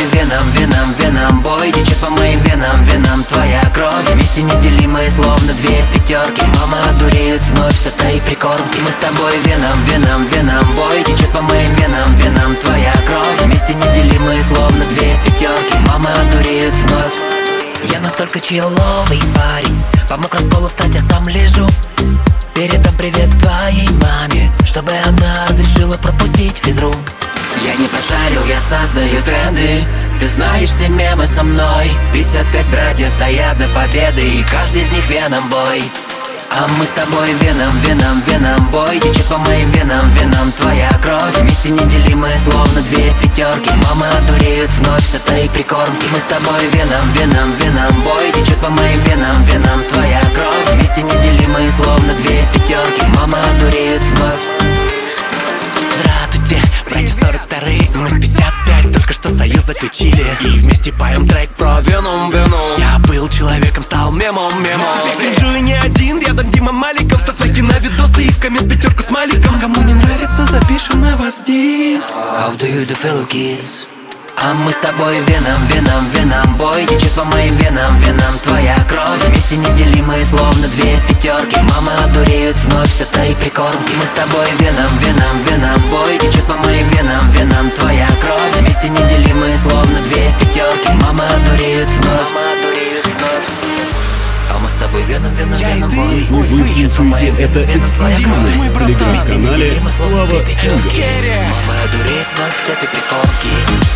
веном, веном, веном бой течет по моим венам, венам твоя кровь. Вместе неделимые, словно две пятерки. Мама одуреют вновь с этой прикормки. Мы с тобой веном, веном, веном бой течет по моим венам, венам твоя кровь. Вместе неделимые, словно две пятерки. Мама одуреют вновь. Я настолько человый парень, помог расколу встать, я сам лежу. Передам привет твоей маме, чтобы она разрешила пропустить физру. Я не пошарил, я создаю тренды. Ты знаешь все мемы со мной. 55 братьев стоят до победы, и каждый из них веном бой. А мы с тобой веном, веном, веном бой течет по моим венам, венам твоя кровь. Вместе неделимые, словно две пятерки. Мамы одуреют вновь с этой прикормки. Мы с тобой веном, веном, веном бой течет по моим венам, венам твоя кровь. Вместе неделимые, словно две пятерки. Мамы одуреют вновь. Здравствуйте, братья 42-е, мы с 55 только что союз заключили. И вместе поем трек про веном, веном. Я был человеком, стал мемом, мемом. Я кринжую не один, рядом Дима Маликов. Ставь на видосы и в коммент пятерку с Маликом. Кому не нравится, запишем на вас дис. How do you do, fellow kids? А мы с тобой веном, веном, веном бой течет по моим венам, венам твоя кровь. Вместе неделимые, словно две пятерки. Мамы одуреют вновь с этой прикормки. Мы с тобой веном, веном, веном бой течет по моим венам, венам твоя кровь. Вместе неделимые, словно две пятерки. Мамы одуреют вновь. А мы с тобой веном, веном, веном бой. Вы слушаете это эксклюзивно в телеграм-канале Слава Сингерс. Мамы одуреют вновь с этой прикормки.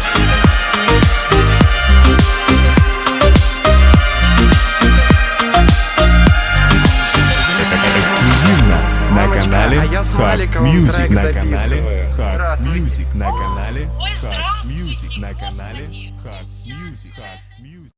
На канале Hard Music, на канале записываю. Hard Music, на канале Hard Music, на канале Hard Music.